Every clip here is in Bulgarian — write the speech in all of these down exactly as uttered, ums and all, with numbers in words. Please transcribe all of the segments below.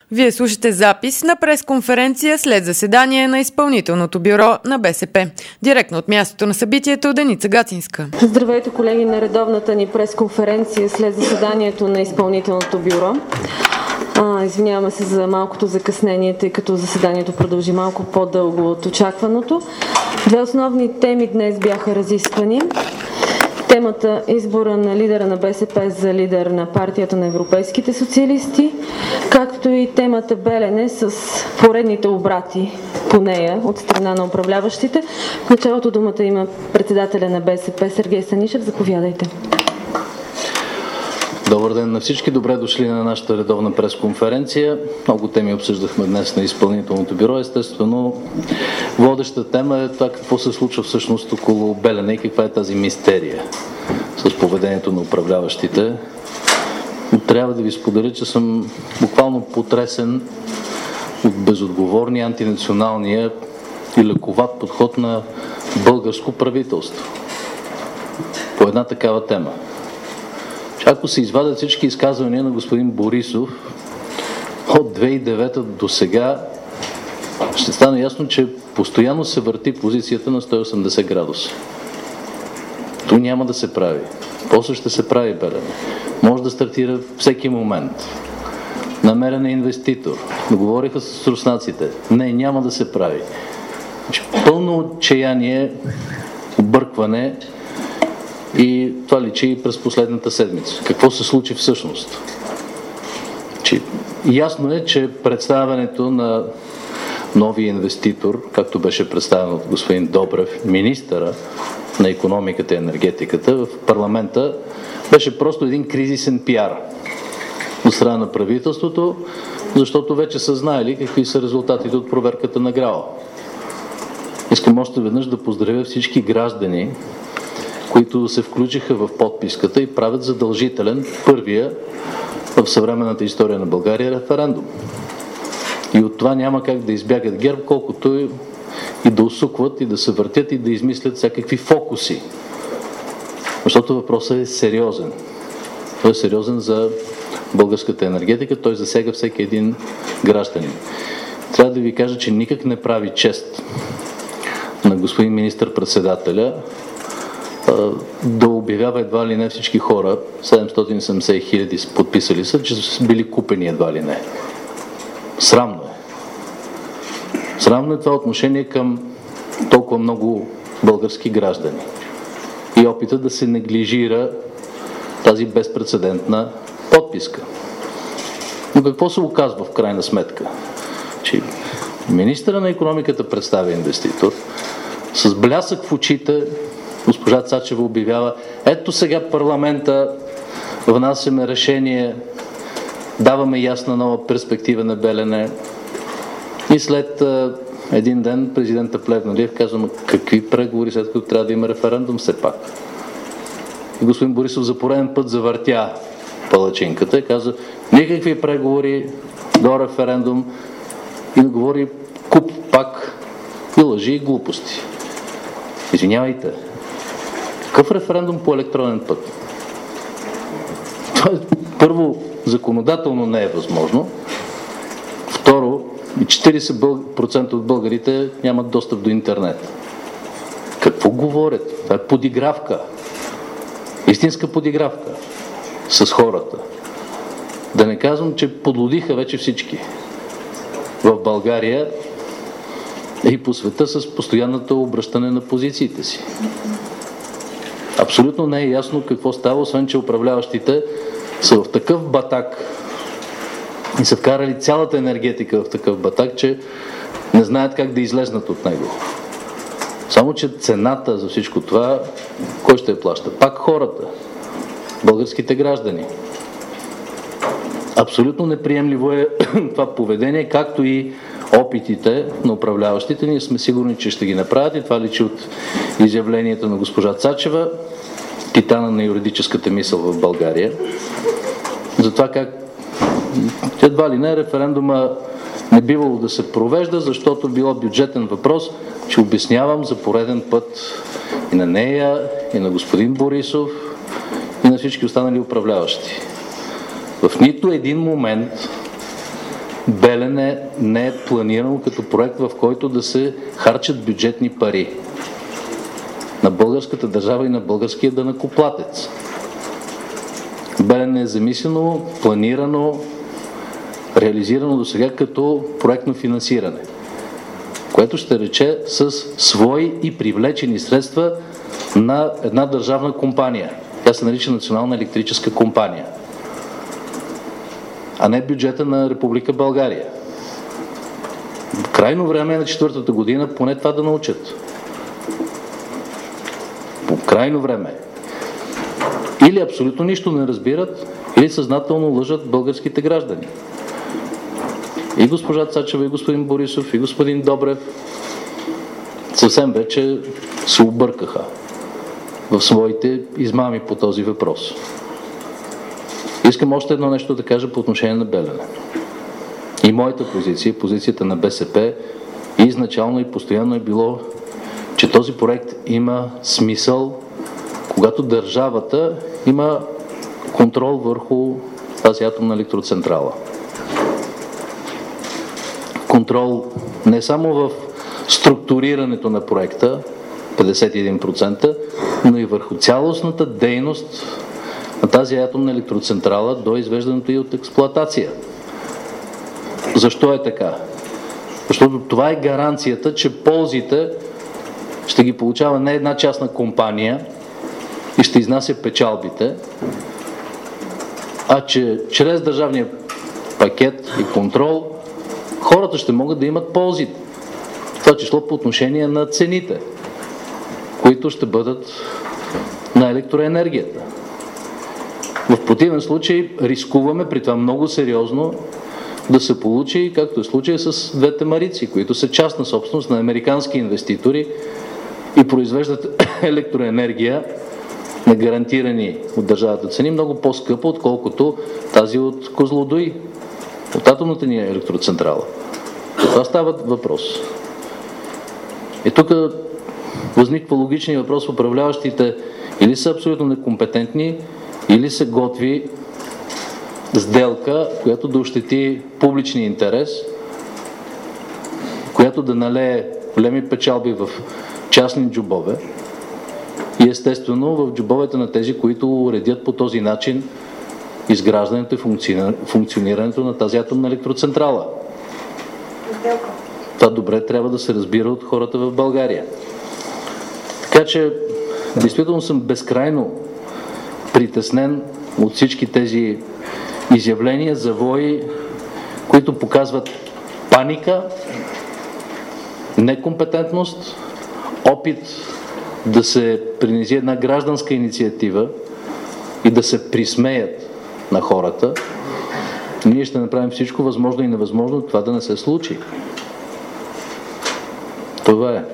Вие слушате запис на пресконференция след заседание на изпълнителното бюро на БСП. Директно от мястото на събитието Деница Гацинска. Здравейте, колеги, на редовната ни пресконференция след заседанието на изпълнителното бюро. А, извиняваме се за малкото закъснение, тъй като заседанието продължи малко по-дълго от очакваното. Две основни теми днес бяха разисквани. Темата избора на лидера на БСП за лидер на партията на европейските социалисти, както и темата Белене с поредните обрати по нея от страна на управляващите. В началото думата има председателя на БСП Сергей Станишев. Заповядайте. Добър ден на всички. Добре дошли на нашата редовна пресконференция. Много теми обсъждахме днес на изпълнителното бюро. Естествено, водеща тема е това какво се случва всъщност около Белене и каква е тази мистерия с поведението на управляващите. Трябва да ви споделя, че съм буквално потресен от безотговорния, антинационалния и лековат подход на българско правителство по една такава тема. Ако се извадят всички изказвания на господин Борисов от две хиляди и девета до сега, ще стане ясно, че постоянно се върти позицията на сто и осемдесет градуса. То няма да се прави. После ще се прави Белене. Може да стартира всеки момент. Намерен е инвеститор. Договориха с руснаците. Не, няма да се прави. Пълно отчаяние, объркване. И това личи и през последната седмица. Какво се случи всъщност? Че, ясно е, че представянето на новия инвеститор, както беше представено от господин Добрев, министъра на икономиката и енергетиката в парламента, беше просто един кризисен пиар от страна на правителството, защото вече са знаели какви са резултатите от проверката на ГРАО. Искам още веднъж да поздравя всички граждани, които се включиха в подписката и правят задължителен първия в съвременната история на България референдум. И от това няма как да избягат ГЕРБ, колкото и да усукват, и да се въртят, и да измислят всякакви фокуси. Защото въпросът е сериозен. Той е сериозен за българската енергетика, той засяга всеки един гражданин. Трябва да ви кажа, че никак не прави чест на господин министър-председателя да обявява едва ли не всички хора, седемстотин и седемдесет хиляди подписали са, че са били купени едва ли не. Срамно е. Срамно е това отношение към толкова много български граждани. И опита да се неглижира тази безпрецедентна подписка. Но какво се оказва в крайна сметка? Че министъра на икономиката представя инвеститор, с блясък в очите госпожа Цачева обявява: ето сега парламента, внасяме решение, даваме ясна нова перспектива на Белене. И след а, един ден президента Плевнелиев казва: какви преговори, след като трябва да има референдум все пак? И господин Борисов за пореден път завъртя палачинката и каза: никакви преговори до референдум, и говори куп пак и лъжи и глупости. Извинявайте. Какъв референдум по електронен път? Това е, първо, законодателно не е възможно. Второ, четирийсет процента от българите нямат достъп до интернет. Какво говорят? Това е подигравка. Истинска подигравка с хората. Да не казвам, че подлудиха вече всички в България и по света с постоянното обръщане на позициите си. Абсолютно не е ясно какво става, освен че управляващите са в такъв батак и са вкарали цялата енергетика в такъв батак, че не знаят как да излезнат от него. Само че цената за всичко това, кой ще я плаща? Пак хората, българските граждани. Абсолютно неприемливо е това поведение, както и опитите на управляващите. Ние сме сигурни, че ще ги направят, и това личи от изявлението на госпожа Цачева, титана на юридическата мисъл в България, за това как едва ли не референдума не бивало да се провежда, защото било бюджетен въпрос, че обяснявам за пореден път и на нея, и на господин Борисов, и на всички останали управляващи. В нито един момент Белене не е планирано като проект, в който да се харчат бюджетни пари на българската държава и на българския данъкоплатец. Белене е замислено, планирано, реализирано до сега като проектно финансиране, което ще рече с свои и привлечени средства на една държавна компания. Тя се нарича Национална електрическа компания, а не бюджета на Република България. Крайно време е на четвъртата година поне това да научат. По крайно време. Или абсолютно нищо не разбират, или съзнателно лъжат българските граждани. И госпожа Цачева, и господин Борисов, и господин Добрев съвсем вече се объркаха в своите измами по този въпрос. Искам още едно нещо да кажа по отношение на Белене. И моята позиция, позицията на БСП, и изначално и постоянно е било, че този проект има смисъл, когато държавата има контрол върху тази атомна електроцентрала. Контрол не само в структурирането на проекта, петдесет и един процента, но и върху цялостната дейност на тази атомна електроцентрала до извеждането и от експлоатация. Защо е така? Защото това е гаранцията, че ползите ще ги получава не една частна компания и ще изнася печалбите, а че чрез държавния пакет и контрол хората ще могат да имат ползите. Това число по отношение на цените, които ще бъдат на електроенергията. В противен случай рискуваме при това много сериозно да се получи, както е случая с двете Марици, които са частна собственост на американски инвеститори и произвеждат електроенергия на гарантирани от държавата цени много по-скъпо, отколкото тази от Козлодуй, от атомната ни електроцентрала. Това става въпрос. И тук възниква логичния въпрос: управляващите или са абсолютно некомпетентни, или се готви сделка, която да ощети публичния интерес, която да налее големи печалби в частни джобове и естествено в джобовете на тези, които уредят по този начин изграждането и функционирането на тази атомна електроцентрала. Сделка. Това добре трябва да се разбира от хората в България. Така че, действително съм безкрайно притеснен от всички тези изявления, завои, които показват паника, некомпетентност, опит да се принизи една гражданска инициатива и да се присмеят на хората. Ние ще направим всичко възможно и невъзможно това да не се случи. Това е.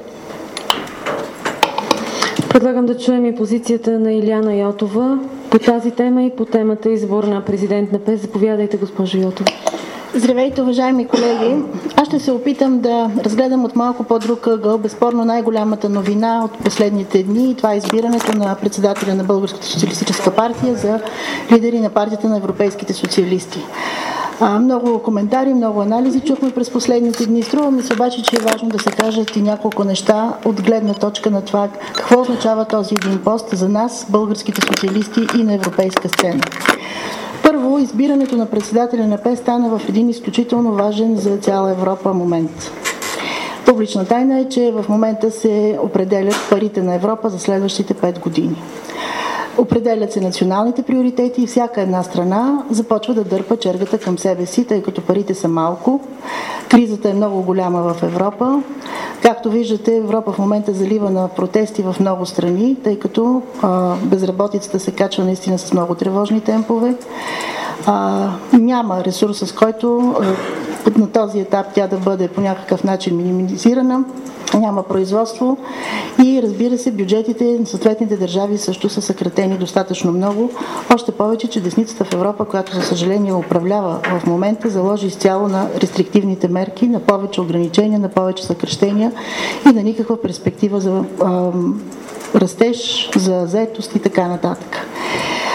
Предлагам да чуем и позицията на Илияна Йотова по тази тема и по темата избор на президент на ПЕС. Заповядайте, госпожо Йотова. Здравейте, уважаеми колеги! Аз ще се опитам да разгледам от малко по-друг ъгъл безспорно най-голямата новина от последните дни, и това е избирането на председателя на Българската социалистическа партия за лидери на партията на европейските социалисти. А, много коментари, много анализи чухме през последните дни. Струва ми се обаче, че е важно да се кажат и няколко неща от гледна точка на това какво означава този един пост за нас, българските социалисти, и на европейска сцена. Първо, избирането на председателя на ПЕС стана в един изключително важен за цяла Европа момент. Публична тайна е, че в момента се определят парите на Европа за следващите пет години. Определят се националните приоритети и всяка една страна започва да дърпа чергата към себе си, тъй като парите са малко. Кризата е много голяма в Европа. Както виждате, Европа в момента залива на протести в много страни, тъй като а, безработицата се качва наистина с много тревожни темпове. А, няма ресурс, с който а, на този етап тя да бъде по някакъв начин минимизирана. Няма производство и, разбира се, бюджетите на съответните държави също са съкратени достатъчно много. Още повече, че десницата в Европа, която за съжаление управлява в момента, заложи изцяло на рестриктивните мерки, на повече ограничения, на повече съкращения и на никаква перспектива за а, растеж, за заетост и така нататък.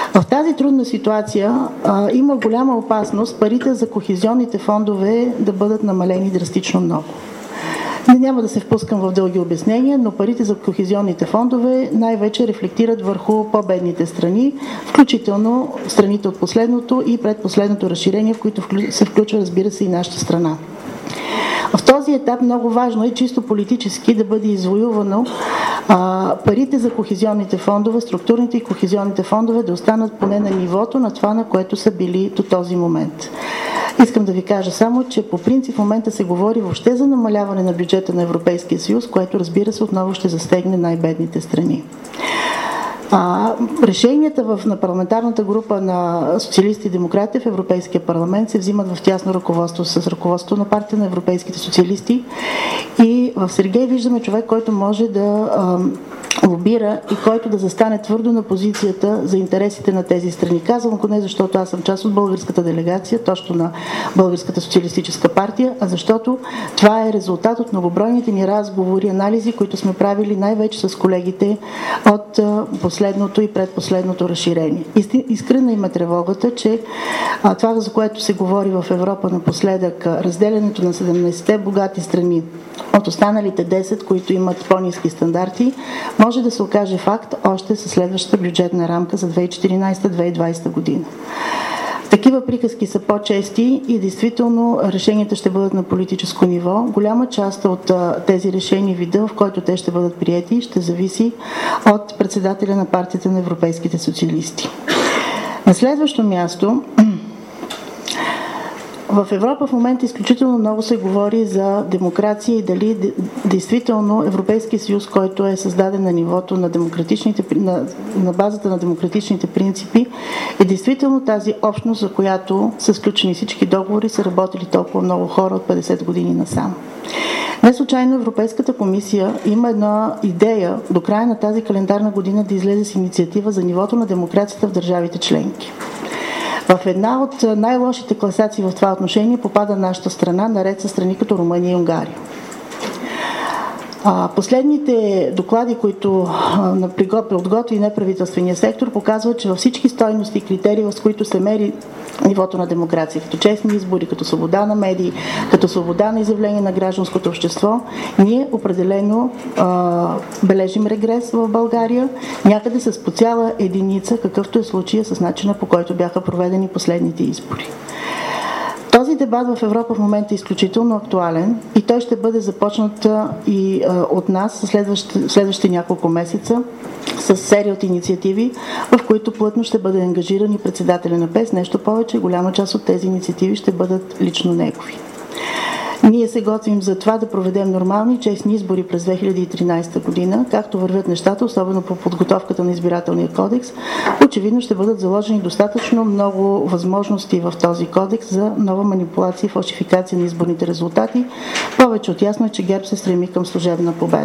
В тази трудна ситуация а, има голяма опасност парите за кохезионните фондове да бъдат намалени драстично много. Не няма да се впускам в дълги обяснения, но парите за кохезионните фондове най-вече рефлектират върху по-бедните страни, включително страните от последното и предпоследното разширение, в които се включва, разбира се, и нашата страна. В този етап много важно е чисто политически да бъде извоювано а, парите за кохезионните фондове, структурните и кохезионните фондове да останат поне на нивото на това, на което са били до този момент. Искам да ви кажа само, че по принцип в момента се говори въобще за намаляване на бюджета на Европейския съюз, което, разбира се, отново ще застегне най-бедните страни. А, решенията в, на парламентарната група на социалисти и демократи в Европейския парламент се взимат в тясно ръководство с ръководството на партия на европейските социалисти и в Сергей виждаме човек, който може да а, лобира и който да застане твърдо на позицията за интересите на тези страни. Казвам го не защото аз съм част от българската делегация, точно на Българската социалистическа партия, а защото това е резултат от многобройните ни разговори, анализи, които сме правили най-вече с колегите от а, последното и предпоследното разширение. Искрена има тревогата, че а, това, за което се говори в Европа напоследък, разделянето на седемнайсетте богати страни от останалите десет, които имат по-ниски стандарти, може да се окаже факт още със следващата бюджетна рамка за две хиляди и четиринайсета - две хиляди и двайсета година. Такива приказки са по-чести и действително решенията ще бъдат на политическо ниво. Голяма част от а, тези решения, вида, в който те ще бъдат приети, ще зависи от председателя на партията на европейските социалисти. На следващо място, в Европа в момента изключително много се говори за демокрация и дали действително Европейския съюз, който е създаден на нивото на, демократичните, на, на базата на демократичните принципи, е действително тази общност, за която са сключени всички договори, са работили толкова много хора от петдесет години насам. Не случайно Европейската комисия има една идея до края на тази календарна година да излезе с инициатива за нивото на демокрацията в държавите членки. В една от най-лошите класации в това отношение попада нашата страна, наред с страни като Румъния и Унгария. А, последните доклади, които подготви неправителствения сектор, показват, че във всички стойности и критерии, с които се мери нивото на демокрация, като честни избори, като свобода на медии, като свобода на изявление на гражданското общество, ние определено а, бележим регрес в България, някъде с по цяла единица, какъвто е случая с начина, по който бяха проведени последните избори. Този дебат в Европа в момента е изключително актуален и той ще бъде започнат и а, от нас следващите, следващите няколко месеца с серия от инициативи, в които плътно ще бъде ангажиран и председателя на ПЕС. Нещо повече, голяма част от тези инициативи ще бъдат лично негови. Ние се готвим за това да проведем нормални и честни избори през две хиляди и тринайсета година, както вървят нещата, особено по подготовката на избирателния кодекс. Очевидно ще бъдат заложени достатъчно много възможности в този кодекс за нова манипулация и фалшификация на изборните резултати. Повече от ясно е, че ГЕРБ се стреми към служебна победа.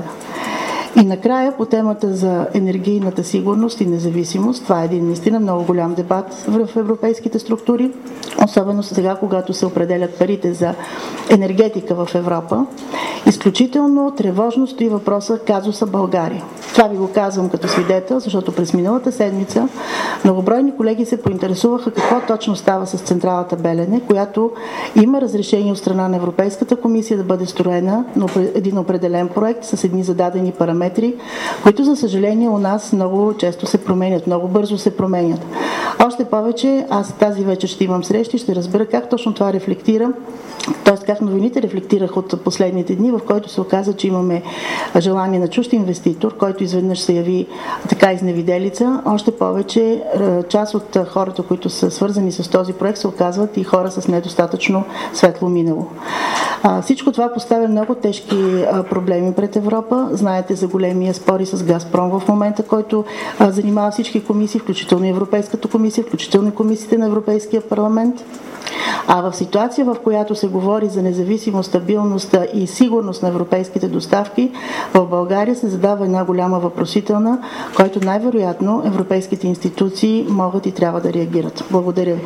И накрая по темата за енергийната сигурност и независимост, това е един наистина много голям дебат в европейските структури, особено сега, когато се определят парите за енергетика в Европа. Изключително тревожно стои въпроса казуса България. Това ви го казвам като свидетел, защото през миналата седмица многобройни колеги се поинтересуваха какво точно става с централата Белене, която има разрешение от страна на Европейската комисия да бъде строена на един определен проект с едни зададени параметри, които за съжаление у нас много често се променят, много бързо се променят. Още повече, аз тази вечер ще имам срещи, ще разбера как точно това рефлектира, т.е. как новините рефлектираха от последните дни, в който се оказа, че имаме желание на чужд инвеститор, който изведнъж се яви така изневиделица. Още повече, част от хората, които са свързани с този проект, се оказват и хора с недостатъчно светло минало. Всичко това поставя много тежки проблеми пред Европа. Знаете за големия спори с Газпром в момента, който занимава всички комисии, включително Европейската комисия, включително и комисиите на Европейския парламент. А в ситуация, в която се говори за независимост, стабилност и сигурност на европейските доставки, в България се задава една голяма въпросителна, който най-вероятно европейските институции могат и трябва да реагират. Благодаря ви.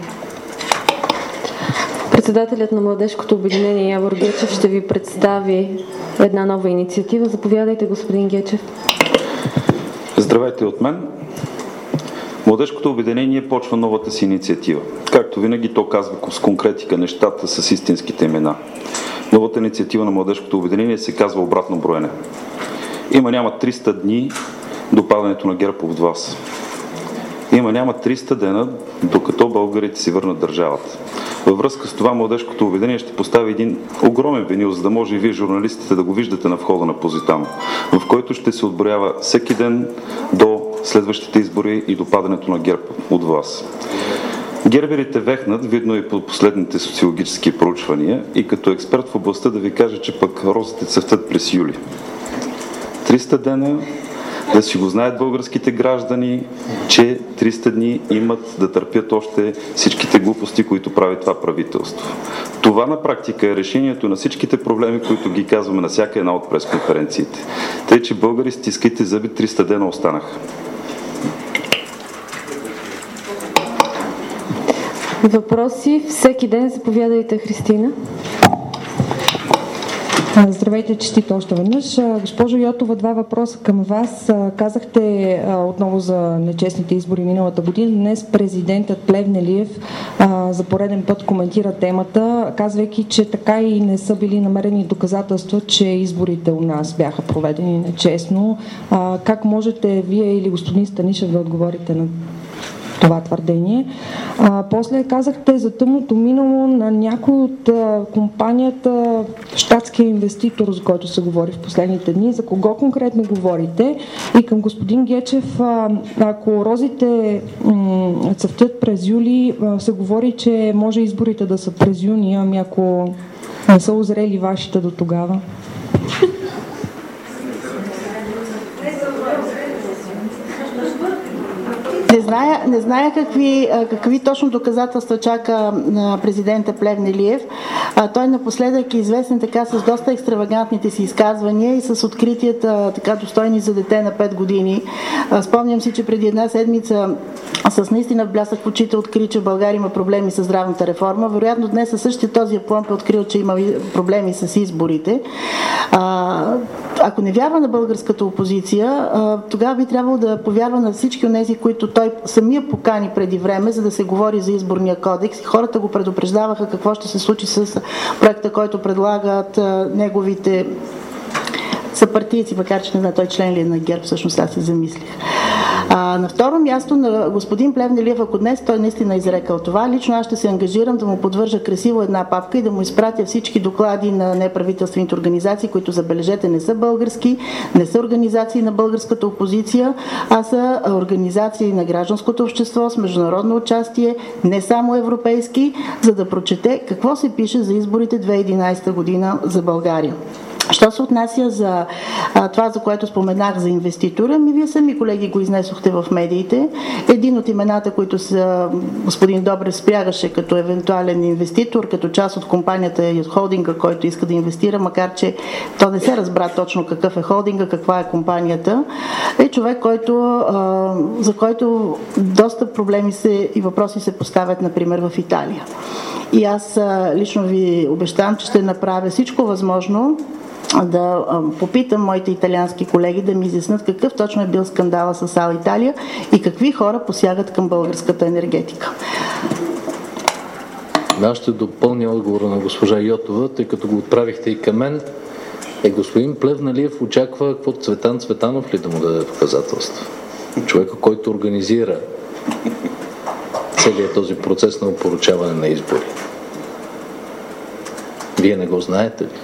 Председателят на Младежкото обединение Явор Гечев ще ви представи една нова инициатива. Заповядайте, господин Гечев. Здравейте от мен. Младежкото обединение почва новата си инициатива. Както винаги, то казва с конкретика нещата с истинските имена. Новата инициатива на Младежкото обединение се казва обратно броене. Има няма триста дни до падането на ГЕРБ от власт. Има няма триста дена, докато българите си върнат държавата. Във връзка с това Младежкото обединение ще постави един огромен винил, за да може и вие, журналистите, да го виждате на входа на Позитано, в който ще се отброява всеки ден до следващите избори и до падането на ГЕРБ от власт. Герберите вехнат, видно и по последните социологически проучвания, и като експерт в областта да ви кажа, че пък розите цъфтят през юли. триста дена, да си го знаят българските граждани, че триста дни имат да търпят още всичките глупости, които прави това правителство. Това на практика е решението на всичките проблеми, които ги казваме на всяка една от пресконференциите. Тъй, че българи, стискайте зъби, триста дена останаха. Въпроси всеки ден. Заповядайте, Христина. Здравейте, честито още веднъж. Госпожо Йотова, два въпроса към вас. Казахте отново за нечестните избори миналата година. Днес президентът Плевнелиев за пореден път коментира темата, казвайки, че така и не са били намерени доказателства, че изборите у нас бяха проведени нечестно. Как можете вие или господин Станишев да отговорите на това твърдение? А, после казахте за тъмното минало на някой от а, компанията, щатския инвеститор, за който се говори в последните дни. За кого конкретно говорите? И към господин Гечев, а, ако розите м- цъфтят през юли, а, се говори, че може изборите да са през юни, ами ако не са озрели вашите до тогава? Не зная, не зная какви, какви точно доказателства чака президента Плевнелиев. Той напоследък е известен така с доста екстравагантните си изказвания и с откритията така достойни за дете на пет години. Спомням си, че преди една седмица с наистина в блясък в очите откри, че в България има проблеми с здравната реформа. Вероятно днес със същия този апломб е открил, че има проблеми с изборите. Ако не вярва на българската опозиция, тогава би трябвало да повярва на всички от тези, които той самия покани преди време, за да се говори за изборния кодекс. И хората го предупреждаваха какво ще се случи с проекта, който предлагат неговите съпартийци, макар че не знам той член ли е на ГЕРБ, всъщност аз се замислих. А, на второ място на господин Плевнелиев, ако днес той наистина е изрекал това, лично аз ще се ангажирам да му подвържа красиво една папка и да му изпратя всички доклади на неправителствените организации, които, забележете, не са български, не са организации на българската опозиция, а са организации на гражданското общество с международно участие, не само европейски, за да прочете какво се пише за изборите две хиляди и единадесета година за България. Що се отнася за а, това, за което споменах за инвеститора, ми вие сами, колеги, го изнесохте в медиите. Един от имената, които са, господин Добрев спрягаше като евентуален инвеститор, като част от компанията и от холдинга, който иска да инвестира, макар че то не се разбра точно какъв е холдинга, каква е компанията, е човек, който, а, за който доста проблеми се, и въпроси се поставят, например, в Италия. И аз а, лично ви обещавам, че ще направя всичко възможно да попитам моите италиански колеги да ми изяснат какъв точно е бил скандала с Алиталия и какви хора посягат към българската енергетика. Аз ще допълня отговора на госпожа Йотова, тъй като го отправихте и към мен. Е, господин Плевнелиев очаква какво Цветан Цветанов ли да му даде доказателства? Човека, който организира целият този процес на опоручаване на избори. Вие не го знаете ли?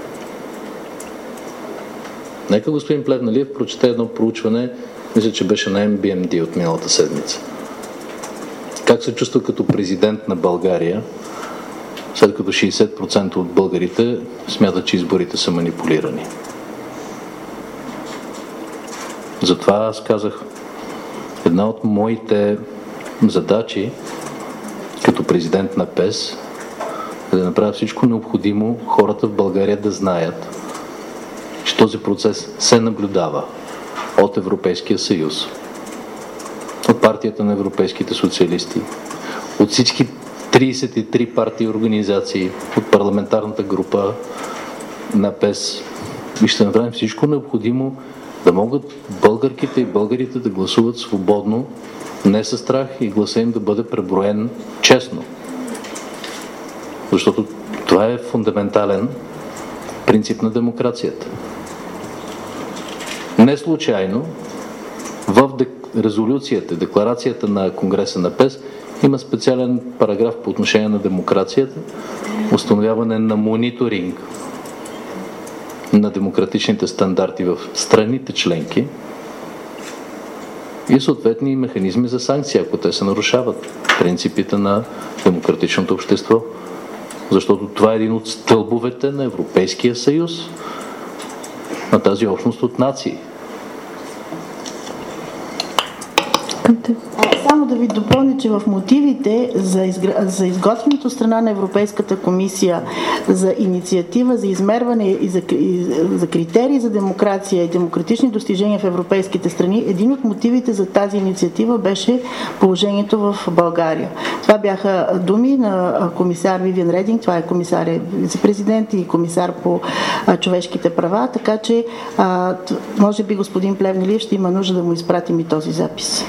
Нека господин Плевнелиев прочете едно проучване, мисля, че беше на Ем Би Ем Ди от миналата седмица. Как се чувства като президент на България, след като шейсет процента от българите смятат, че изборите са манипулирани. Затова аз казах, една от моите задачи като президент на ПЕС е да направя всичко необходимо хората в България да знаят, че този процес се наблюдава от Европейския съюз, от партията на европейските социалисти, от всички трийсет и три партии и организации, от парламентарната група на ПЕС. И ще направим всичко необходимо да могат българките и българите да гласуват свободно не със страх и гласа им да бъде преброен честно. Защото това е фундаментален принцип на демокрацията. Не случайно в резолюцията, декларацията на Конгреса на ПЕС има специален параграф по отношение на демокрацията, установяване на мониторинг на демократичните стандарти в страните членки и съответни механизми за санкции, ако те се нарушават принципите на демократичното общество. Защото това е един от стълбовете на Европейския съюз, на тази общност от нации. Само да ви допълня, че в мотивите за, изгр... за изготвянето страна на Европейската комисия за инициатива за измерване и за, и за критерии за демокрация и демократични достижения в европейските страни, един от мотивите за тази инициатива беше положението в България. Това бяха думи на комисар Вивиан Рединг, това е комисар вице-президент и комисар по а, човешките права, така че а, може би господин Плевнелиев ще има нужда да му изпратим и този запис.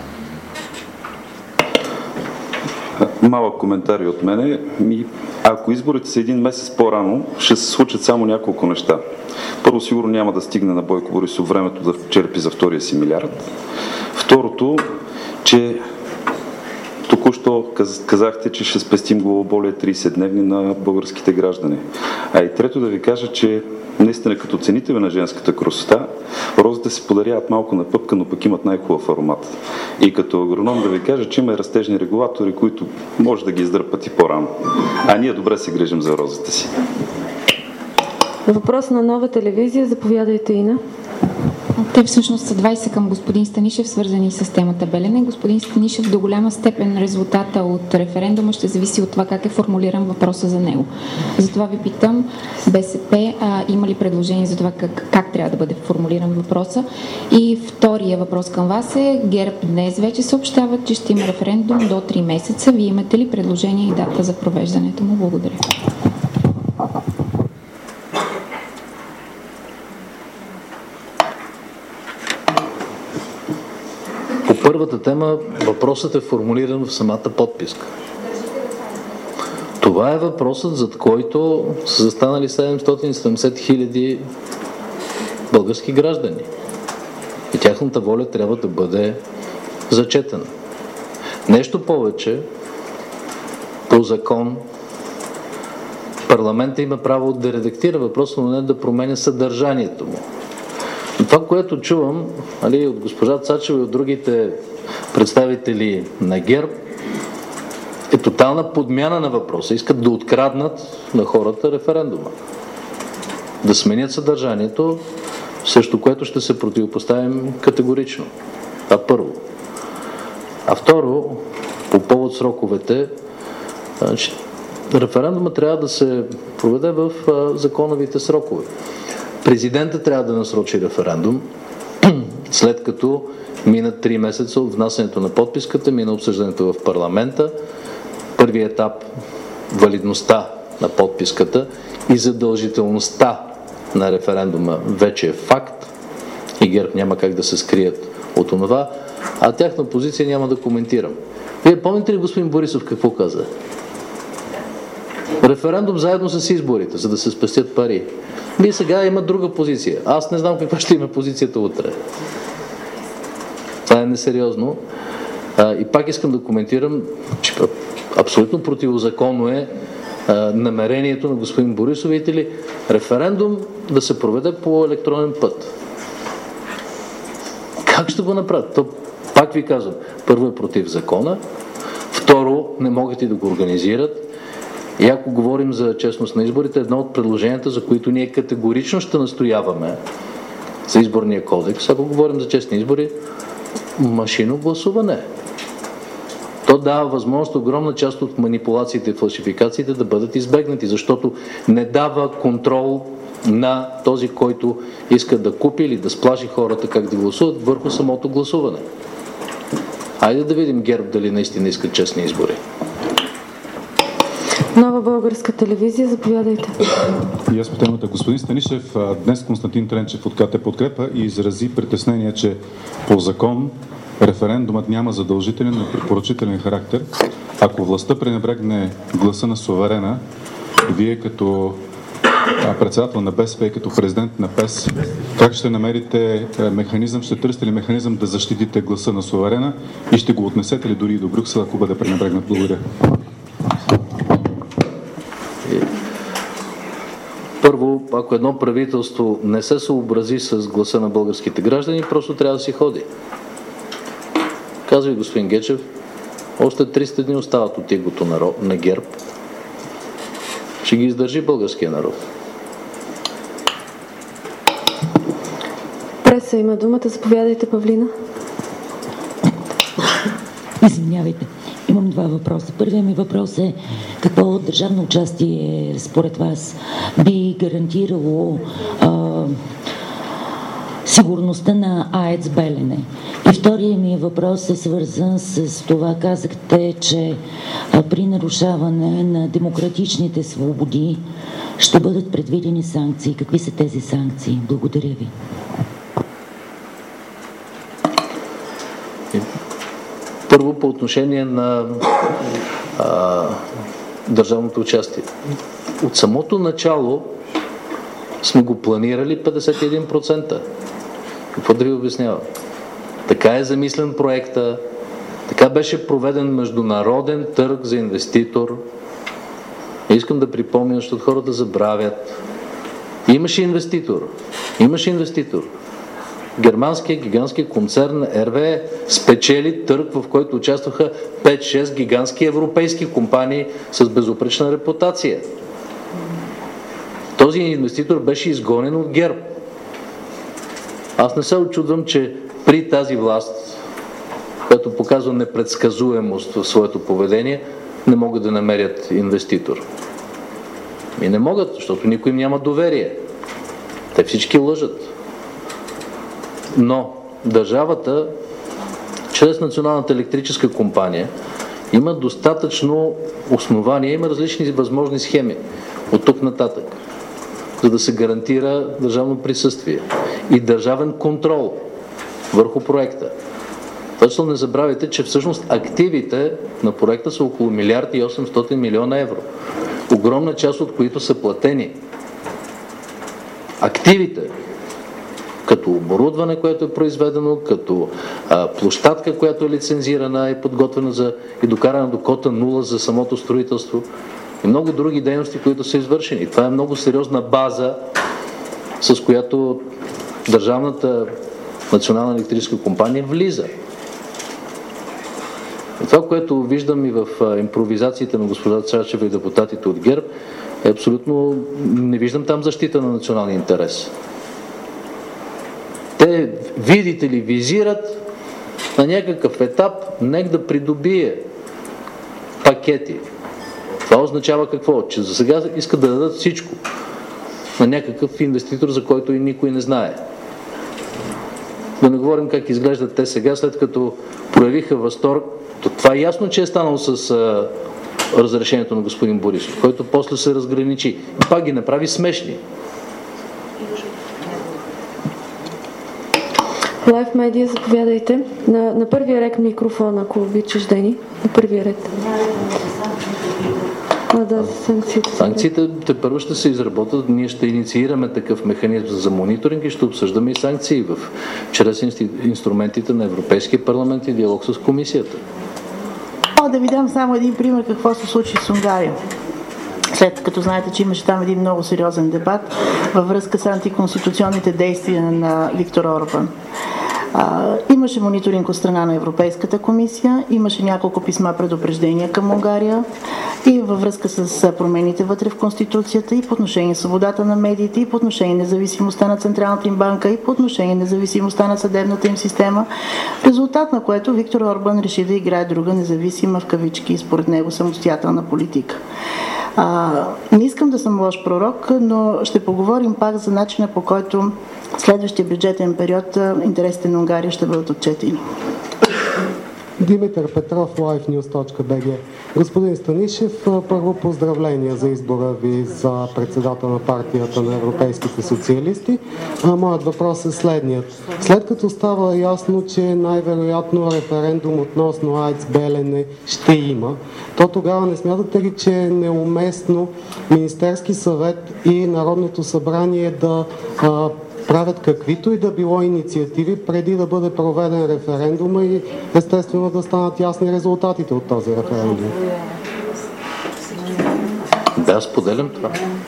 Малък коментар от мене. Ако изборите са един месец по-рано, ще се случат само няколко неща. Първо, сигурно няма да стигне на Бойко Борисов времето да черпи за втория си милиард. Второто, че току-що казахте, че ще спестим главоболие трийсет дневни на българските граждани. А и трето да ви кажа, че наистина като ценител на женската красота, розите се подаряват малко на пъпка, но пък имат най-хубав аромат. И като агроном да ви кажа, че има растежни регулатори, които може да ги издърпат и по-рано. А ние добре се грижим за розите си. Въпрос на Нова телевизия. Заповядайте, Ина. Те всъщност са двайсет към господин Станишев, свързани с темата Белене. Господин Станишев, до голяма степен резултата от референдума ще зависи от това как е формулиран въпроса за него. Затова ви питам, БСП а, има ли предложение за това как, как трябва да бъде формулиран въпроса? И втория въпрос към вас е, ГЕРБ днес вече съобщават, че ще има референдум до три месеца. Вие имате ли предложение и дата за провеждането му? Благодаря. Първата тема, въпросът е формулиран в самата подписка. Това е въпросът, зад който са застанали седемстотин и седемдесет хиляди български граждани. И тяхната воля трябва да бъде зачетена. Нещо повече, по закон, парламентът има право да редактира въпроса, но не да променя съдържанието му. Това, което чувам, али, от госпожа Цачева и от другите представители на ГЕРБ, е тотална подмяна на въпроса. Искат да откраднат на хората референдума. Да сменят съдържанието, също което ще се противопоставим категорично. Това първо. А второ, по повод сроковете, референдума трябва да се проведе в законовите срокове. Президентът трябва да насрочи референдум, след като минат три месеца от внасянето на подписката, мина обсъждането в парламента, първият етап, валидността на подписката и задължителността на референдума вече е факт и ГЕРБ няма как да се скрият от това, а тяхна позиция няма да коментирам. Вие помните ли, господин Борисов, какво каза? Референдум заедно с изборите, за да се спестят пари. Вие сега има друга позиция. Аз не знам каква ще има позицията утре. Това е несериозно. А, и пак искам да коментирам, че абсолютно противозаконно е а, намерението на господин Борисов, видите ли, референдум да се проведе по електронен път. Как ще го направят? То, пак ви казвам, първо е против закона, второ не могат и да го организират. И ако говорим за честност на изборите, едно от предложенията, за които ние категорично ще настояваме за изборния кодекс, ако говорим за честни избори, машинно гласуване. То дава възможност огромна част от манипулациите и фалшификациите да бъдат избегнати, защото не дава контрол на този, който иска да купи или да сплаши хората как да гласуват върху самото гласуване. Хайде да видим ГЕРБ дали наистина искат честни избори. Нова българска телевизия, заповядайте. И аз по темата. Господин Станишев, днес Константин Тренчев от КТ Подкрепа и изрази притеснение, че по закон референдумът няма задължителен, но препоръчителен характер. Ако властта пренебрегне гласа на суверена, вие като председател на БСП и като президент на ПЕС, как ще намерите механизъм, ще търсите ли механизъм да защитите гласа на суверена и ще го отнесете ли дори и до Брюксел, ако бъде пренебрегнат? Благодаря. Първо, ако едно правителство не се съобрази с гласа на българските граждани, просто трябва да си ходи. Казва и господин Гечев, още триста дни остават от игото на ГЕРБ. Ще ги издържи българския народ. Преса има думата. Заповядайте, Павлина. Извинявайте. Имам два въпроса. Първият ми въпрос е какво държавно участие според вас би гарантирало а, сигурността на АЕЦ Белене? И вторият ми въпрос е свързан с това, казахте, че а, при нарушаване на демократичните свободи ще бъдат предвидени санкции. Какви са тези санкции? Благодаря ви. Първо, по отношение на а, държавното участие. От самото начало сме го планирали петдесет и един процента. Какво да ви обяснявам? Така е замислен проекта, така беше проведен международен търг за инвеститор. И искам да припомня, защото хората забравят. Имаше инвеститор. Имаше инвеститор. Германския гигантски концерн Р В Е спечели търг, в който участваха пет-шест гигантски европейски компании с безупречна репутация. Този инвеститор беше изгонен от ГЕРБ. Аз не се очудвам, че при тази власт, която показва непредсказуемост в своето поведение, не могат да намерят инвеститор. И не могат, защото никой им няма доверие. Те всички лъжат. Но държавата, чрез Националната електрическа компания, има достатъчно основания, има различни възможни схеми от тук нататък, за да се гарантира държавно присъствие и държавен контрол върху проекта. Точно не забравяйте, че всъщност активите на проекта са около милиард и осемстотин милиона евро. Огромна част от които са платени. Активите, като оборудване, което е произведено, като а, площадка, която е лицензирана и подготвена за, и докарана до кота нула за самото строителство и много други дейности, които са извършени. Това е много сериозна база, с която държавната Национална електрическа компания влиза. И това, което виждам и в импровизациите на госпожа Цачева и депутатите от ГЕРБ, е абсолютно, не виждам там защита на националния интерес. Те, видите ли, визират на някакъв етап НЕК да придобие пакети. Това означава какво? Че за сега искат да дадат всичко на някакъв инвеститор, за който и никой не знае. Да не говорим как изглеждат те сега, след като проявиха възторг. Това е ясно, че е станало с а, разрешението на господин Борисов, който после се разграничи. И пак ги направи смешни. Лайв медиа, заповядайте. На, на първия ред микрофон, ако обичаш, Дени. На първия ред. А, да, санкциите. Санкциите те първо ще се изработят. Ние ще инициираме такъв механизъм за мониторинг и ще обсъждаме и санкции в, чрез инструментите на Европейския парламент и диалог с комисията. О, да ви дам само един пример какво се случи с Унгария. След като знаете, че имаше там един много сериозен дебат във връзка с антиконституционните действия на Виктор Орбан. А, имаше мониторинг от страна на Европейската комисия, имаше няколко писма предупреждения към Унгария и във връзка с промените вътре в Конституцията и по отношение свободата на медиите, и по отношение независимостта на Централната им банка, и по отношение независимостта на съдебната им система, в резултат на което Виктор Орбан реши да играе друга независима в кавички и според него самостоятелна политика. А, не искам да съм лош пророк, но ще поговорим пак за начина, по който следващия бюджетен период интересите на Унгария ще бъдат отчетени. Димитър Петров, лайф нюз точка би джи. Господин Станишев, първо поздравления за избора ви за председател на партията на европейските социалисти. А, моят въпрос е следният. След като става ясно, че най-вероятно референдум относно АЕЦ Белене ще има, то тогава не смятате ли, че е неуместно Министерски съвет и Народното събрание да а, правят каквито и да било инициативи преди да бъде проведен референдума и естествено да станат ясни резултатите от този референдум? Да, споделям това.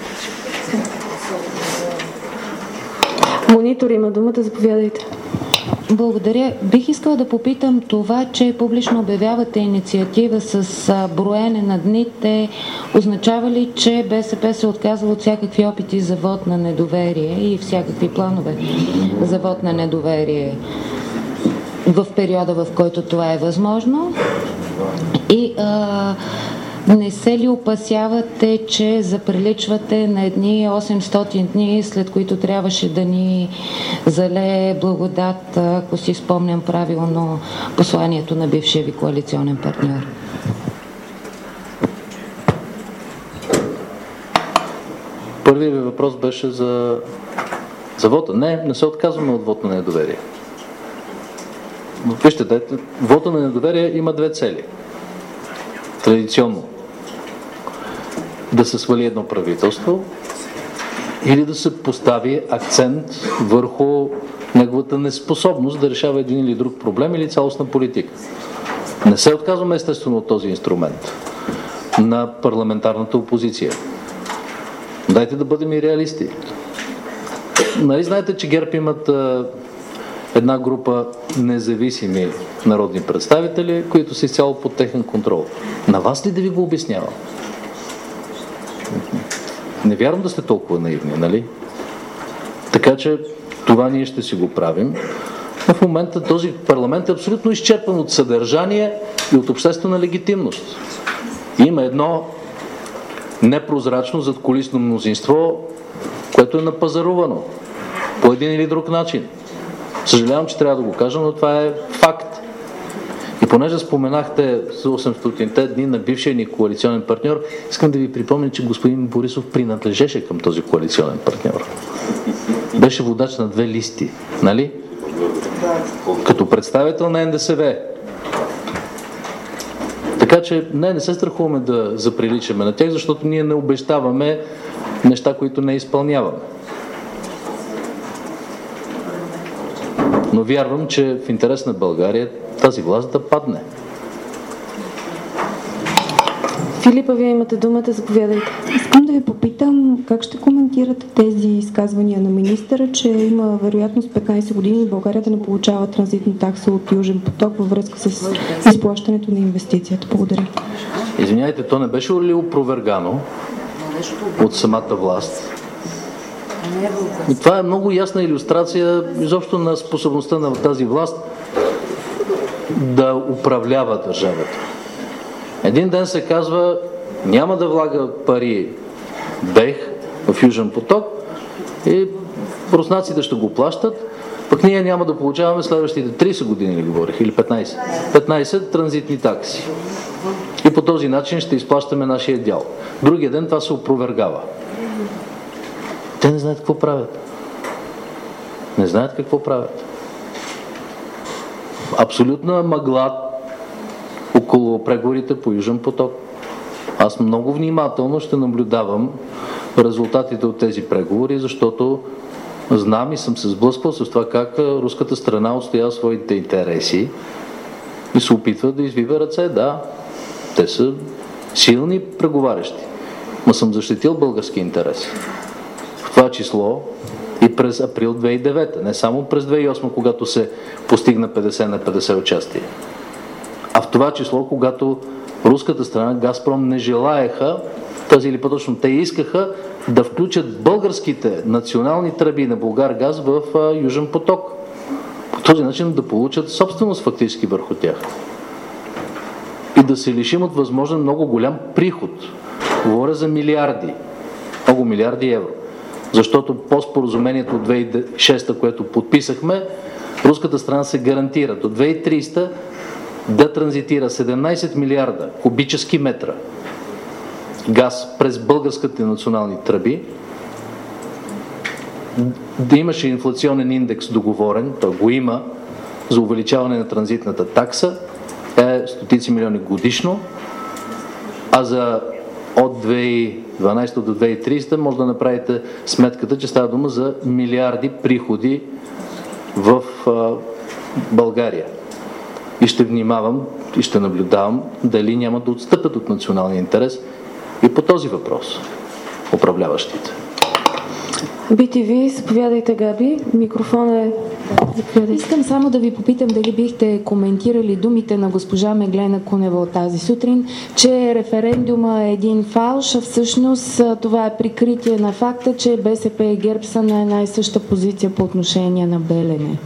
Монитор има думата, заповядайте. Благодаря. Бих искала да попитам това, че публично обявявате инициатива с а, броене на дните. Означава ли, че БСП се отказва от всякакви опити за вод на недоверие и всякакви планове за вод на недоверие в периода, в който това е възможно? И а, не се ли опасявате, че заприличвате на едни осемстотин дни, след които трябваше да ни залее благодат, ако си спомням правилно посланието на бившия ви коалиционен партньор? Първият ви въпрос беше за, за вота. Не, не се отказваме от вод на недоверие. Вижте, вота на недоверие има две цели. Традиционно да се свали едно правителство или да се постави акцент върху неговата неспособност да решава един или друг проблем или цялостна политика. Не се отказваме естествено от този инструмент на парламентарната опозиция. Дайте да бъдем и реалисти. Нали знаете, че ГЕРБ имат а, една група независими народни представители, които са изцяло под техен контрол. На вас ли да ви го обяснявам? Не вярвам да сте толкова наивни, нали? Така че това ние ще си го правим. Но в момента този парламент е абсолютно изчерпан от съдържание и от обществена легитимност. Има едно непрозрачно задкулисно мнозинство, което е напазарувано по един или друг начин. Съжалявам, че трябва да го кажа, но това е факт. И понеже споменахте за осемстотинте дни на бившия ни коалиционен партньор, искам да ви припомня, че господин Борисов принадлежеше към този коалиционен партньор. Беше водач на две листи, нали? Като представител на Ен Де Се Ве. Така че не, не се страхуваме да заприличаме на тях, защото ние не обещаваме неща, които не изпълняваме. Но вярвам, че в интерес на България тази власт да падне. Филипа, вие имате думата, заповядайте. Искам да ви попитам как ще коментирате тези изказвания на министъра, че има вероятност петнайсет години България да не получава транзитна такса от Южен поток във връзка с изплащането на инвестицията. Благодаря. Извинявайте, то не беше ли опровергано от самата власт? И това е много ясна илюстрация изобщо на способността на тази власт да управлява държавата. Един ден се казва, няма да влага пари БЕХ в Южен поток и руснаците ще го плащат, пък ние няма да получаваме следващите трийсет години, ли говорих, или петнайсет. петнайсет транзитни такси. И по този начин ще изплащаме нашия дял. Другия ден това се опровергава. Те не знаят какво правят. Не знаят какво правят. Абсолютна мъгла около преговорите по Южен поток. Аз много внимателно ще наблюдавам резултатите от тези преговори, защото знам и съм се сблъсквал с това как руската страна отстоява своите интереси и се опитва да извива ръце. Да, те са силни преговарящи, но съм защитил български интерес. В това число и през април две хиляди и девета, не само през две хиляди и осма, когато се постигна петдесет на петдесет участие, а в това число, когато руската страна, Газпром, не желаеха, тази или по-точно те искаха да включат българските национални тръби на Булгаргаз в Южен поток. По този начин да получат собственост фактически върху тях. И да се лишим от възможно много голям приход. Говоря за милиарди. Много милиарди евро. Защото по споразумението от две хиляди и шеста, което подписахме, руската страна се гарантира до две хиляди и трийсета да транзитира седемнайсет милиарда кубически метра газ през българските национални тръби, да имаше инфлационен индекс договорен, той го има, за увеличаване на транзитната такса, е стотици милиони годишно, а за от две хиляди и дванайсета до две хиляди и трийсета може да направите сметката, че става дума за милиарди приходи в а, България. И ще внимавам и ще наблюдавам дали няма да отстъпят от националния интерес и по този въпрос управляващите. Би ти ви, заповядайте, Габи. Микрофон е... Искам само да ви попитам дали бихте коментирали думите на госпожа Меглена Кунева от тази сутрин, че референдума е един фалш, а всъщност това е прикритие на факта, че БСП и ГЕРБ са на една и съща позиция по отношение на Белене.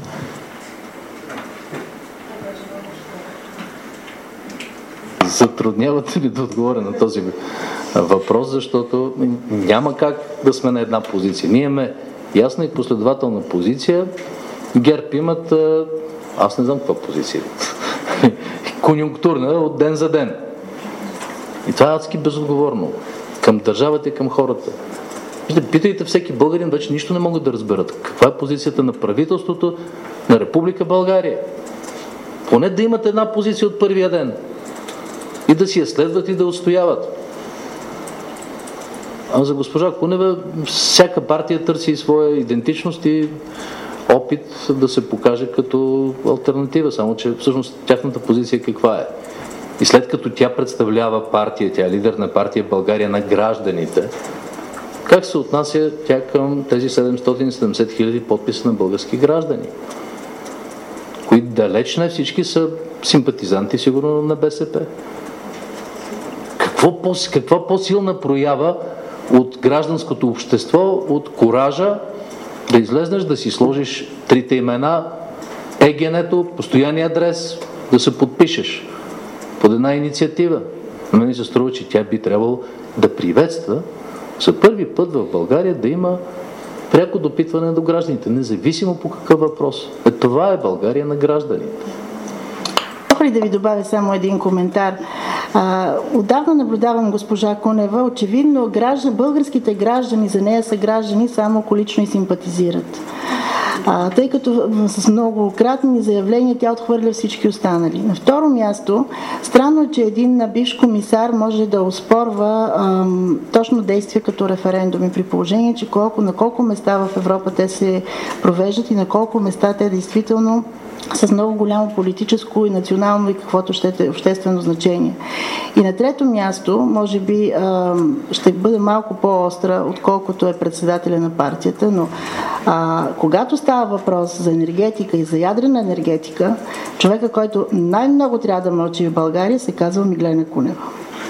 Затруднявате ми да отговоря на този въпрос, защото няма как да сме на една позиция. Ние имаме ясна и последователна позиция. ГЕРБ имат, аз не знам каква позиция, конюнктурна от ден за ден. И това е адски безотговорно към държавата и към хората. Питайте всеки българин, вече нищо не могат да разберат. Каква е позицията на правителството на Република България? Поне да имат една позиция от първия ден и да си я следват и да отстояват. А за госпожа Кунева, всяка партия търси своя идентичност и опит да се покаже като алтернатива, само че всъщност тяхната позиция каква е. И след като тя представлява партия, тя е лидер на партия България на гражданите, как се отнася тя към тези седемстотин и седемдесет хиляди подписа на български граждани, които далеч не всички са симпатизанти сигурно на БСП? Какво по, каква по-силна проява от гражданското общество, от коража да излезнеш, да си сложиш трите имена, ЕГН-то, постоянния адрес, да се подпишеш под една инициатива. На мен се струва, че тя би трябвало да приветства за първи път в България да има пряко допитване до гражданите, независимо по какъв въпрос. Е, това е България на гражданите. Мога ли да ви добавя само един коментар? А, отдавна наблюдавам госпожа Кунева. Очевидно граждан, българските граждани за нея са граждани само ако лично и симпатизират. А, тъй като с многократни заявления тя отхвърля всички останали. На второ място, странно е, че един бивш комисар може да оспорва ам, точно действия като референдуми, при положение, че колко, на колко места в Европа те се провеждат и на колко места те действително с много голямо политическо и национално и каквото ще е обществено значение. И на трето място, може би ще бъде малко по-остра, отколкото е председателя на партията, но а, когато става въпрос за енергетика и за ядрена енергетика, човека, който най-много трябва да мълчи в България, се казва Меглена Кунева.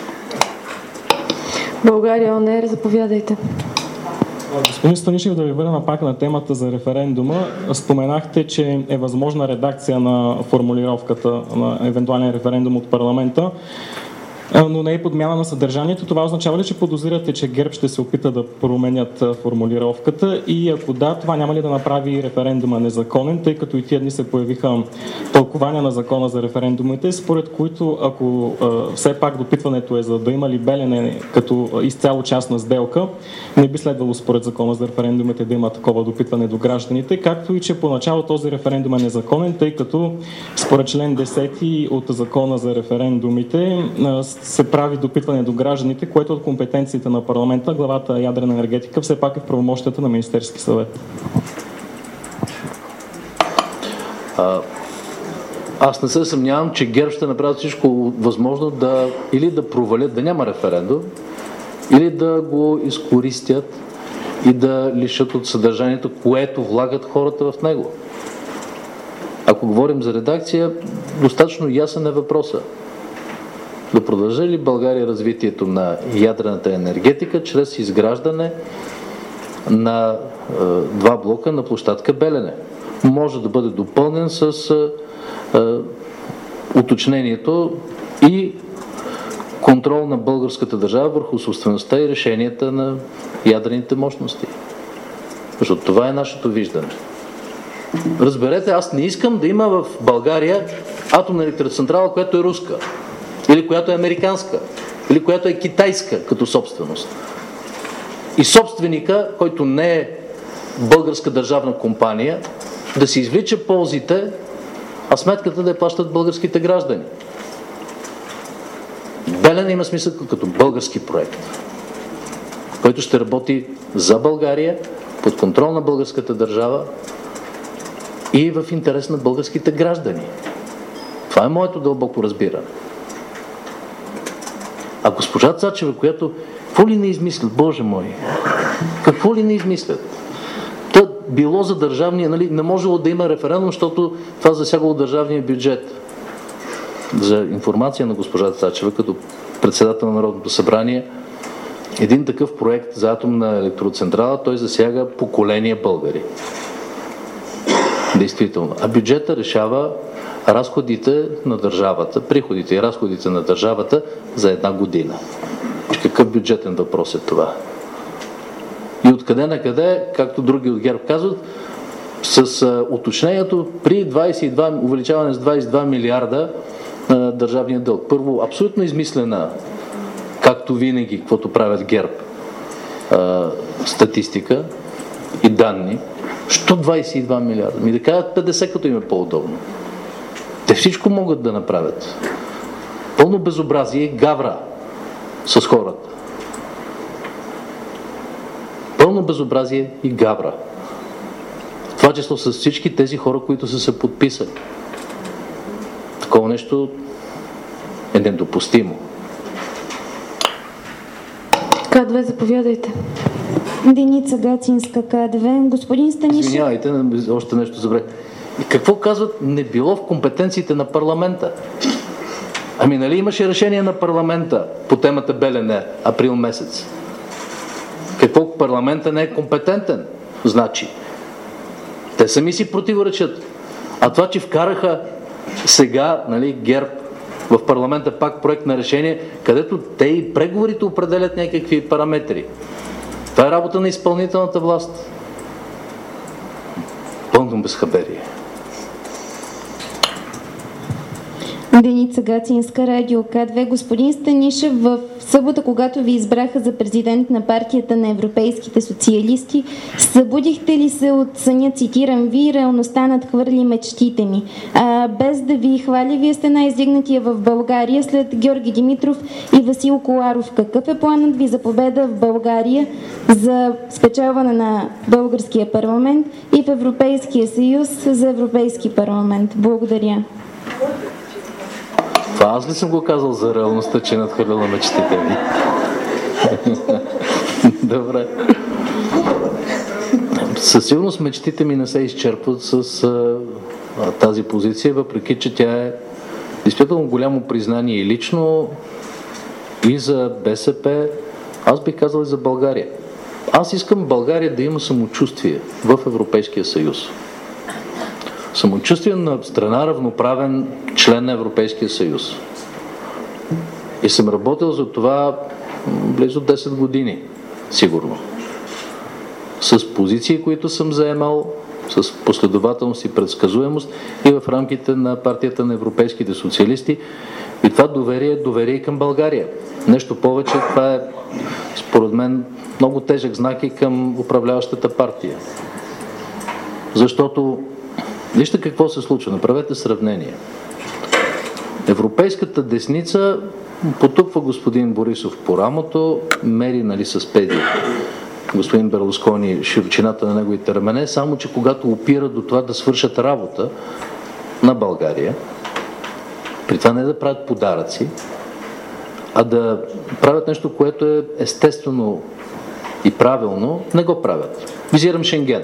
България ОНЕР, заповядайте. Господин Станишев, да ви върна пак на темата за референдума. Споменахте, че е възможна редакция на формулировката на евентуален референдум от парламента, но не е подмяна на съдържанието. Това означава ли, че подозирате, че ГЕРБ ще се опита да променят формулировката и ако да, това няма ли да направи референдума незаконен, тъй като и тия дни се появиха тълкования на закона за референдумите, според които ако а, все пак допитването е за да има ли Белене като изцяло частна сделка, не би следвало според закона за референдумите да има такова допитване до гражданите, както и че поначало този референдум е незаконен, тъй като според член десети от закона за референдумите се прави допитване до гражданите, което от компетенциите на парламента, главата ядрена енергетика, все пак е в правомощията на Министерски съвет. А, аз не се съмнявам, че ГЕРБ ще направят всичко възможно да или да провалят, да няма референдум, или да го изкористят и да лишат от съдържанието, което влагат хората в него. Ако говорим за редакция, достатъчно ясен е въпроса. Да продължи ли България развитието на ядрената енергетика чрез изграждане на е, два блока на площадка Белене? Може да бъде допълнен с е, е, уточнението и контрол на българската държава върху собствеността и решенията на ядрените мощности. Защото това е нашето виждане. Разберете, аз не искам да има в България атомна електроцентрала, която е руска, или която е американска, или която е китайска като собственост. И собственика, който не е българска държавна компания, да си извлича ползите, а сметката да я плащат българските граждани. Белене има смисъл като български проект, който ще работи за България, под контрол на българската държава и в интерес на българските граждани. Това е моето дълбоко разбиране. А госпожа Цачева, която какво ли не измислят, Боже мой, какво ли не измислят? Та било за държавния, нали, не можело да има референдум, защото това засягало държавния бюджет. За информация на госпожа Цачева, като председател на Народното събрание, един такъв проект за атомна електроцентрала, той засяга поколения българи. Действително. А бюджета решава разходите на държавата, приходите и разходите на държавата за една година. Какъв бюджетен въпрос е това? И откъде на къде, както други от ГЕРБ казват, с а, уточнението при двадесет и два, увеличаване с двадесет и два милиарда а, държавния дълг. Първо, абсолютно измислена, както винаги, каквото правят ГЕРБ, а, статистика и данни. Що двадесет и два милиарда? Ми да кажат петдесет, като им е по-удобно. Те всичко могат да направят. Пълно безобразие и гавра с хората. Пълно безобразие и гавра. В това число с всички тези хора, които са се подписали. Такова нещо е недопустимо. Ка две, заповядайте. Деница Гацинска, Ка две. Господин Станишев... Извинявайте, още нещо забравих. И какво казват? Не било в компетенциите на парламента. Ами нали имаше решение на парламента по темата Белене, април месец? Какво парламента не е компетентен? Значи. Те сами си противоречат. А това, че вкараха сега, нали, ГЕРБ в парламента пак проект на решение, където те и преговорите определят някакви параметри. Това е работа на изпълнителната власт. Пълно безхаберие. Деница Гацинска, Радио Ка две. Господин Станишев, в събота, когато ви избраха за президент на партията на европейските социалисти, събудихте ли се от съня, цитирам ви, реалността надхвърли мечтите ми. А, без да ви хваля, вие сте най-издигнатия в България след Георги Димитров и Васил Коларов. Какъв е планът ви за победа в България, за спечелване на българския парламент и в Европейския съюз за Европейски парламент? Благодаря. Това аз ли съм го казал за реалността, че е надхвърляла мечтите ми? Добре. Със сигурност мечтите ми не се изчерпват с а, тази позиция, въпреки че тя е действително голямо признание и лично, и за БСП, аз бих казал и за България. Аз искам България да има самочувствие в Европейския съюз. Самочувствие на страна равноправен член на Европейския съюз. И съм работил за това близо десет години, сигурно. С позиции, които съм заемал, с последователност и предсказуемост и в рамките на партията на европейските социалисти. И това доверие е доверие и към България. Нещо повече, това е според мен много тежък знак и към управляващата партия. Защото вижте какво се случва. Направете сравнение. Европейската десница потупва господин Борисов по рамото, мери, нали, с педи господин Берлускони широчината на неговите рамене, само че когато опира до това да свършат работа на България, при това не да правят подаръци, а да правят нещо, което е естествено и правилно, не го правят. Визирам Шенген.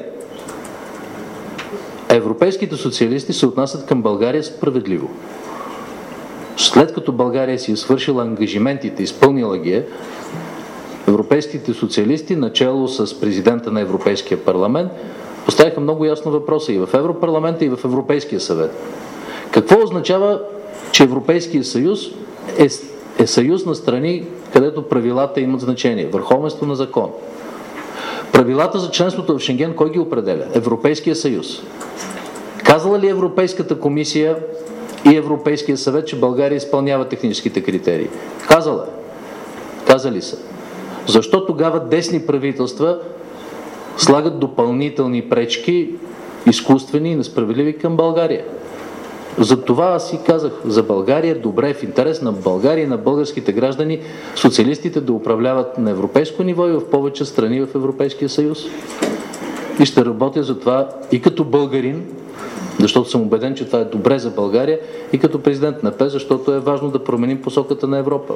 Европейските социалисти се отнасят към България справедливо. След като България си е свършила ангажиментите, изпълнила ги е, европейските социалисти, начело с президента на Европейския парламент, поставиха много ясно въпроса и в Европарламента, и в Европейския съвет. Какво означава, че Европейския съюз е, е съюз на страни, където правилата имат значение? Върховенство на закон. Правилата за членството в Шенген, кой ги определя? Европейския съюз. Казала ли Европейската комисия, и Европейския съвет, че България изпълнява техническите критерии. Казала е. Казали са. Защо тогава десни правителства слагат допълнителни пречки, изкуствени и несправедливи към България? За това аз си казах, за България добре, в интерес на България и на българските граждани, социалистите да управляват на европейско ниво и в повече страни в Европейския съюз. И ще работя за това и като българин, защото съм убеден, че това е добре за България, и като президент на ПЕС, защото е важно да променим посоката на Европа.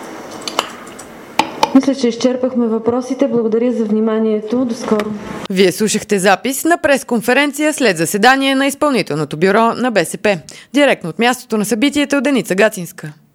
Мисля, че изчерпахме въпросите. Благодаря за вниманието. До скоро. Вие слушахте запис на пресконференция след заседание на изпълнителното бюро на БСП. Директно от мястото на събитието Деница Гацинска.